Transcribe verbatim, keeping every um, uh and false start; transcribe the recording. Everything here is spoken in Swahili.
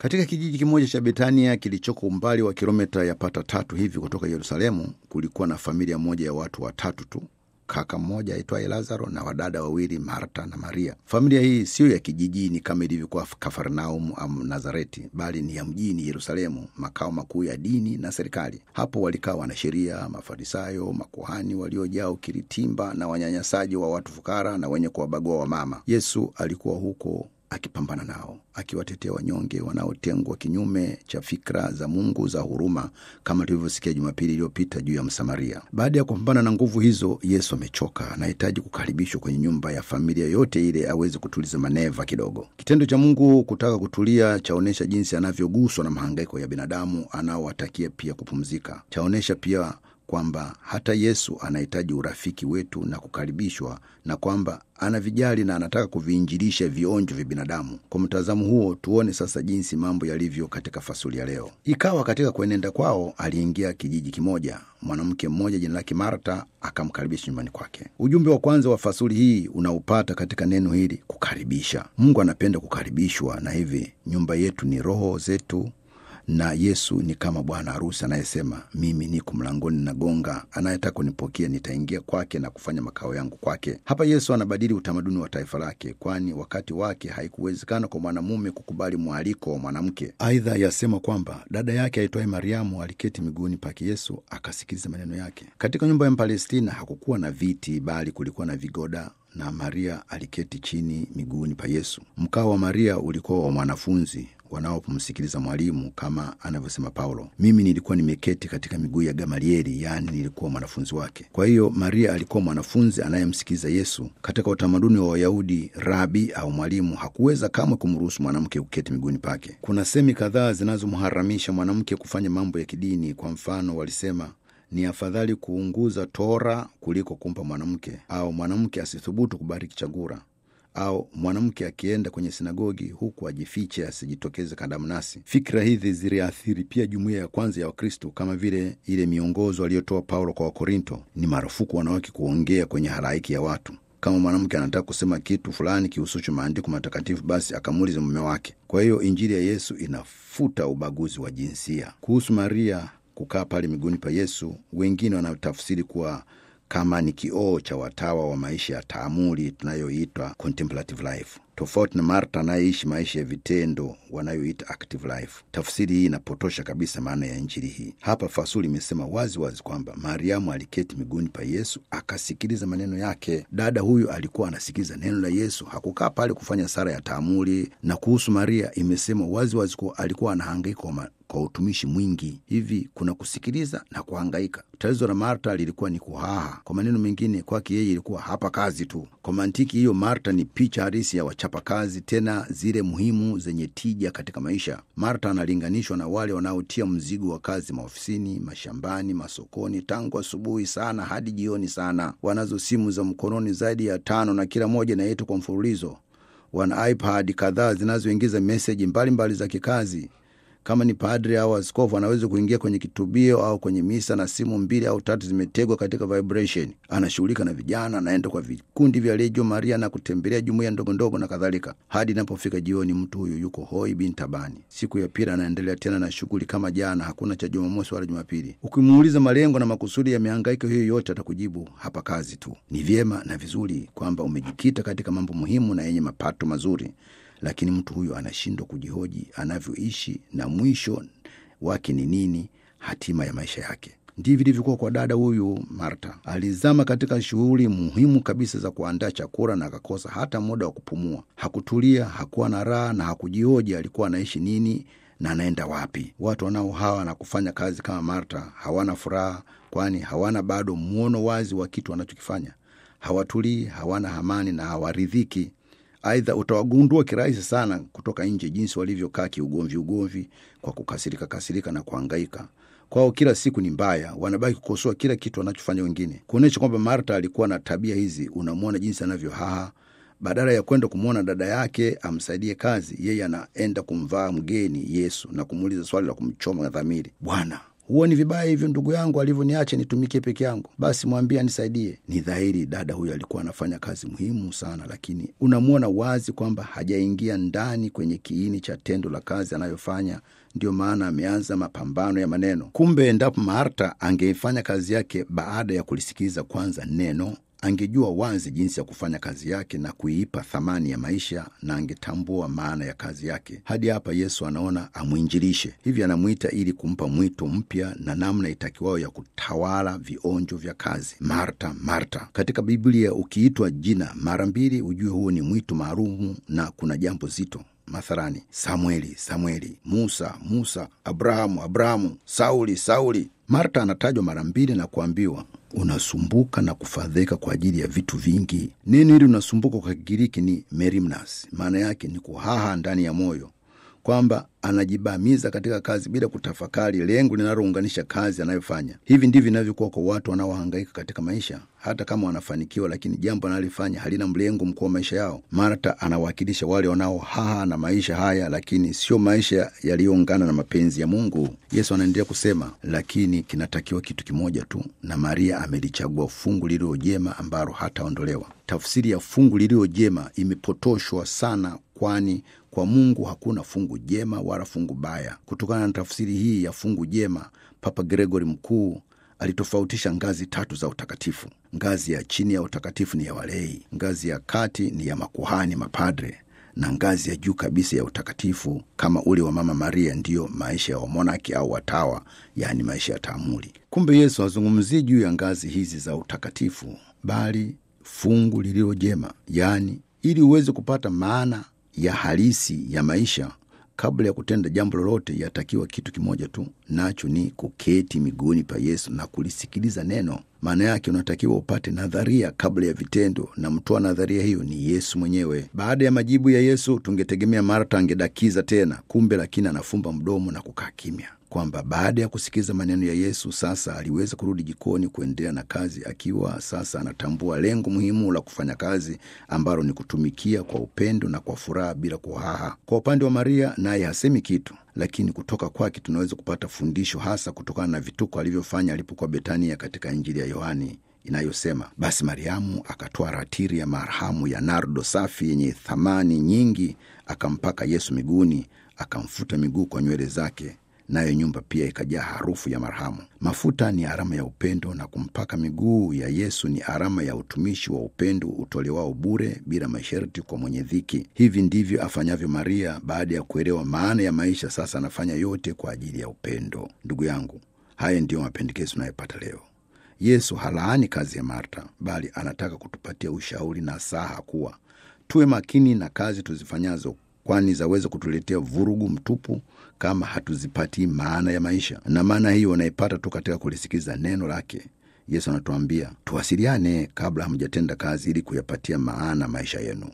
Katika kijiji kimoja cha Betania kilichoko umbali wa kilomita yapata tatu hivi kutoka Yerusalemu, kulikuwa na familia moja ya watu watatu tu. Kaka mmoja aitwaye Lazaro na wadada wawili, Marta na Maria. Familia hii sio ya kijijini kama ilivyokuwa Kafarnaum au Nazareti, bali ni ya mjini Yerusalemu, makao makuu ya dini na serikali. Hapo walikaa wanasheria, Mafarisayo, makuhani waliojaa ukiritimba na wanyanyasaji wa watu fukara na wenye kuwabagua wamama. Yesu alikuwa huko akipambana nao, akiwatetea wanyonge wanaotengwa kinyume cha fikra za Mungu za huruma, kama tulivyosikia Jumapili iliyopita juu ya Msamaria. Baada ya kupambana na nguvu hizo, Yesu amechoka, anahitaji kukaribishwa kwenye nyumba ya familia yote ile aweze kutuliza maneva kidogo. Kitendo cha Mungu kutaka kutulia chaonesha jinsi anavyoguswa na mahangaiko ya binadamu anaowatakia pia kupumzika. Chaonesha pia kwamba hata Yesu anahitaji urafiki wetu na kukaribishwa, na kwamba anavijali na anataka kuviinjilisha vionjo vya binadamu. Kwa mtazamo huo, tuone sasa jinsi mambo yalivyo katika fasuli ya leo. Ikawa katika kuenenda kwao, aliingia kijiji kimoja. Mwanamke mmoja jina lake Marta akamkaribisha nyumbani kwake. Ujumbe wa kwanza wa fasuli hii unaupata katika neno hili, kukaribisha. Mungu anapenda kukaribishwa, na hivi nyumba yetu ni roho zetu, na Yesu ni kama bwana harusi anayesema, mimi niko mlangoni nagonga, anayetaka kunipokea nitaingia kwake na kufanya makao yangu kwake. Hapa Yesu anabadili utamaduni wa taifa lake, kwani wakati wake haikuwezekana kwa mwanamume kukubali mwaliko wa mwanamke. Aidha yasema kwamba dada yake aitwaye Mariamu aliketi miguuni pake Yesu akasikiliza maneno yake. Katika nyumba ya Palestina hakukuwa na viti, bali kulikuwa na vigoda, na Maria aliketi chini miguuni pa Yesu. Mkao wa Maria ulikuwa wa mwanafunzi wanaopumsikiliza mwalimu, kama anavyosema Paulo, mimi nilikuwa nimeketi katika miguu ya Gamalieli, yani nilikuwa mwanafunzi wake. Kwa hiyo Maria alikuwa mwanafunzi anayemsikiliza Yesu. Katika utamaduni wa Wayahudi, rabi au mwalimu hakuweza kamwe kumruhusu mwanamke kuketi miguuni pake. Kuna semi kadhaa zinazomharamisha mwanamke kufanya mambo ya kidini. Kwa mfano, walisema ni afadhali kuunguza tora kuliko kumpa mwanamke, au mwanamke asithubutu kubariki chakula, au mwanamke akienda kwenye sinagogi huku ajifiche asijitokeze kadamnasi. Fikra hizi ziliathiri pia jumuiya ya kwanza ya Wakristo, kama vile ile miongozo aliyotoa Paulo kwa Wakorinto. Ni marufuku wanawake kuongea kwenye halaiki ya watu. Kama mwanamke anataka kusema kitu fulani kihusucho maandiko matakatifu, basi akamuulize mume wake. Kwa hiyo Injili ya Yesu inafuta ubaguzi wa jinsia. Kuhusu Maria kukaa pale miguuni pa Yesu, wengine wanatafsiri kuwa kama ni kioo cha watawa wa maisha ya taamuli tunayoitwa contemplative life, tofauti na Marta anayeishi maisha ya vitendo wanayoita active life. Tafsiri hii inapotosha kabisa maana ya Injili hii. Hapa fasuli imesema wazi wazi kwamba Mariamu aliketi miguuni pa Yesu akasikiliza maneno yake. Dada huyu alikuwa anasikiliza neno la Yesu, hakukaa pale kufanya sara ya taamuli. Na kuhusu Maria imesema wazi wazi kuwa alikuwa anahangaika kwa, kwa utumishi mwingi. Hivi kuna kusikiliza na kuhangaika. Tatizo la Marta lilikuwa ni kuhaha. Kwa maneno mengine, kwake yeye ilikuwa hapa kazi tu. Kwa mantiki hiyo, Marta ni picha halisi ya wachapa kazi, tena zile muhimu zenye tija katika maisha. Marta analinganishwa na wale wanaotia mzigo wa kazi maofisini, mashambani, masokoni, tangu asubuhi sana hadi jioni sana. Wanazo simu za mkononi zaidi ya tano na kila moja inaitwa kwa mfululizo. Wana iPad kadhaa zinazoingiza message mbalimbali za kikazi. Kama ni padri au askofu, anaweza kuingia kwenye kitubio au kwenye misa na simu mbili au tatu zimetegwa katika vibration. Anashughulika na vijana, anaenda kwa vikundi vya Legio Maria na kutembelea jumuiya ndogo ndogo na kadhalika. Hadi inapofika jioni, mtu huyu yuko hoi bin tabani. Siku ya pili anaendelea tena na shughuli kama jana, hakuna cha Jumamosi wala Jumapili. Ukimuuliza malengo na makusudi ya mihangaiko hiyo yote, atakujibu hapa kazi tu. Ni vyema na vizuri kwamba umejikita katika mambo muhimu na yenye mapato mazuri, lakini mtu huyu anashindwa kujihoji anavyoishi na mwisho wake ni nini, hatima ya maisha yake. Ndivyo ilivyokuwa kwa dada huyu Marta. Alizama katika shughuli muhimu kabisa za kuandaa chakula na akakosa hata muda wa kupumua. Hakutulia, hakuwa na raha na hakujihoji alikuwa anaishi nini na anaenda wapi. Watu wanao hawa na kufanya kazi kama Marta hawana furaha, kwani hawana bado muono wazi wa kitu wanachokifanya. Hawatulii, hawana amani na hawaridhiki. Aidha utawagundua kirahisi sana kutoka nje jinsi walivyokaa kiugomvi ugomvi, kwa kukasirika kasirika na kuhangaika. Kwao kila siku ni mbaya, wanabaki kukosoa kila kitu wanachofanya wengine. Kuonesha kwamba Marta alikuwa na tabia hizi, unamwona jinsi anavyohaha. Badala ya kwenda kumwona dada yake amsaidie kazi, yeye anaenda kumvaa mgeni Yesu na kumuuliza swali la kumchoma dhamiri. Bwana, huoni vibaya hivyo ndugu yangu alivyoniacha nitumikie peke yangu? Basi mwambie anisaidie. Ni dhahiri dada huyo alikuwa anafanya kazi muhimu sana, lakini unamuona wazi kwamba hajaingia ndani kwenye kiini cha tendo la kazi anayofanya. Ndio maana ameanza mapambano ya maneno. Kumbe endapo Marta angeifanya kazi yake baada ya kulisikiza kwanza neno, angejua wazi jinsi ya kufanya kazi yake na kuipa thamani ya maisha, na angetambua maana ya kazi yake. Hadi hapa Yesu anaona amuinjilishe. Hivi anamuita ili kumpa mwito mpya na namna itakiwao ya kutawala vionjo vya kazi. Marta, Marta. Katika Biblia ukiitwa jina mara mbili, ujue huo ni mwito maalumu na kuna jambo zito. Mathalani, Samueli, Samueli, Musa, Musa, Abrahamu, Abrahamu, Sauli, Sauli. Marta anatajwa mara mbili na kuambiwa, unasumbuka na kufadhaika kwa ajili ya vitu vingi. Neno hili unasumbuka kwa Kigiriki ni merimnas. Maana yake ni kuhaha ndani ya moyo, kwamba anajibamiza katika kazi bila kutafakari lengo linalounganisha kazi anayofanya. Hivi ndivyo inavyokuwa kwa watu wanaohangaika katika maisha. Hata kama wanafanikiwa, lakini jambo analifanya halina mlengo mkuu wa maisha yao. Marta anawakilisha wale wanaohaha na maisha haya, lakini sio maisha yaliyoungana na mapenzi ya Mungu. Yesu anaendelea kusema, lakini kinatakiwa kitu kimoja tu, na Maria amelichagua fungu lililo jema ambalo hataondolewa. Tafsiri ya fungu lililo jema imepotoshwa sana, kwani kwa Mungu hakuna fungu jema wala fungu baya. Kutokana na tafsiri hii ya fungu jema, Papa Gregory Mkuu alitofautisha ngazi tatu za utakatifu. Ngazi ya chini ya utakatifu ni ya walei, ngazi ya kati ni ya makuhani, mapadre, na ngazi ya juu kabisa ya utakatifu kama ule wa Mama Maria ndiyo maisha ya wamonaki au watawa, yani maisha ya taamuli. Kumbe Yesu hazungumzii juu ya ngazi hizi za utakatifu, bali fungu lililo jema. Yani ili uweze kupata maana ya halisi ya maisha, kabla ya kutenda jambo lolote, yatakiwa kitu kimoja tu, nacho ni kuketi miguuni pa Yesu na kulisikiliza neno. Maana yake unatakiwa upate nadharia kabla ya vitendo, na mtoa nadharia hiyo ni Yesu mwenyewe. Baada ya majibu ya Yesu, tungetegemea Marta angedakiza tena. Kumbe lakini anafumba mdomo na kukaa kimya, kwamba baada ya kusikiza maneno ya Yesu sasa aliweza kurudi jikoni kuendelea na kazi, akiwa sasa anatambua lengo muhimu la kufanya kazi, ambalo ni kutumikia kwa upendo na kwa furaha bila kuhaha. Kwa upande wa Maria, naye hasemi kitu, lakini kutoka kwake tunaweza kupata fundisho, hasa kutokana na vituko alivyofanya alipokuwa Betania katika Injili ya Yohani inayosema, basi Mariamu akatoa ratiri ya marhamu ya nardo safi yenye thamani nyingi, akampaka Yesu miguuni, akamfuta miguu kwa nywele zake, nayo nyumba pia ikajaa harufu ya marhamu. Mafuta ni alama ya upendo, na kumpaka miguu ya Yesu ni alama ya utumishi wa upendo utolewao bure bila masharti kwa mwenye dhiki. Hivi ndivyo afanyavyo Maria. Baada ya kuelewa maana ya maisha, sasa anafanya yote kwa ajili ya upendo. Ndugu yangu, haya ndiyo mapendekezo tunayopata leo. Yesu halaani kazi ya Marta, bali anataka kutupatia ushauri na saha kuwa tuwe makini na kazi tuzifanyazo, kwani zaweza kutuletea vurugu mtupu kama hatuzipati maana ya maisha. Na maana hiyo unaipata tu katika kulisikiza neno lake. Yesu anatuambia tuwasiliane kabla hamjatenda kazi, ili kuyapatia maana maisha yenu.